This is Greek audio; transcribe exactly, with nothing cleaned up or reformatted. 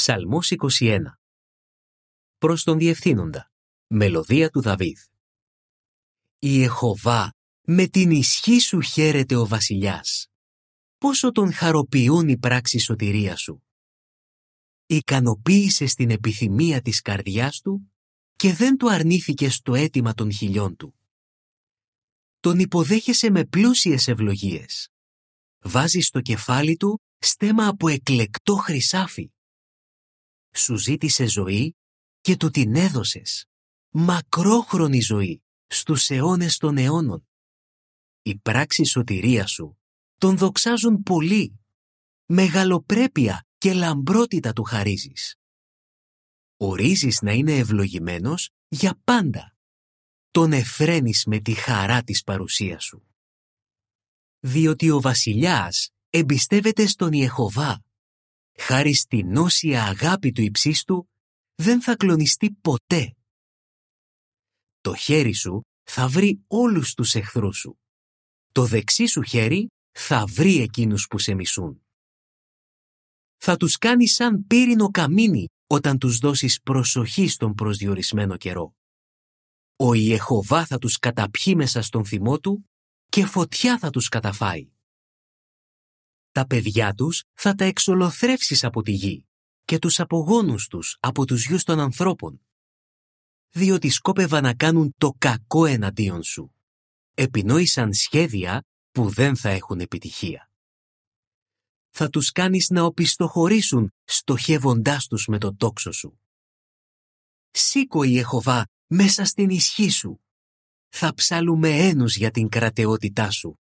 Ψαλμός είκοσι ένα. Προς τον Διευθύνοντα. Μελωδία του Δαβίδ. Ιεχωβά, με την ισχύ σου χαίρεται ο βασιλιάς. Πόσο τον χαροποιούν οι πράξεις σωτηρίας σου. Ικανοποίησες την επιθυμία της καρδιάς του και δεν του αρνήθηκες το αίτημα των χιλιών του. Τον υποδέχεσαι με πλούσιες ευλογίες. Βάζεις στο κεφάλι του στέμμα από εκλεκτό χρυσάφι. Σου ζήτησε ζωή και του την έδωσες. Μακρόχρονη ζωή στους αιώνες των αιώνων. Οι πράξεις σωτηρίας σου τον δοξάζουν πολύ. Μεγαλοπρέπεια και λαμπρότητα του χαρίζεις. Ορίζεις να είναι ευλογημένος για πάντα. Τον εφραίνεις με τη χαρά της παρουσίας σου. Διότι ο βασιλιάς εμπιστεύεται στον Ιεχωβά. Χάρη στην όσια αγάπη του υψίστου δεν θα κλονιστεί ποτέ. Το χέρι σου θα βρει όλους τους εχθρούς σου. Το δεξί σου χέρι θα βρει εκείνους που σε μισούν. Θα τους κάνει σαν πύρινο καμίνι όταν τους δώσεις προσοχή στον προσδιορισμένο καιρό. Ο Ιεχωβά θα τους καταπιεί μέσα στον θυμό του και φωτιά θα τους καταφάει. Τα παιδιά τους θα τα εξολοθρεύσεις από τη γη και τους απογόνους τους από τους γιους των ανθρώπων, διότι σκόπευαν να κάνουν το κακό εναντίον σου. Επινόησαν σχέδια που δεν θα έχουν επιτυχία. Θα τους κάνεις να οπισθοχωρήσουν στοχεύοντάς τους με τον τόξο σου. Σήκω, Ιεχωβά, μέσα στην ισχύ σου. Θα ψαλούμε ένους για την κρατεότητά σου.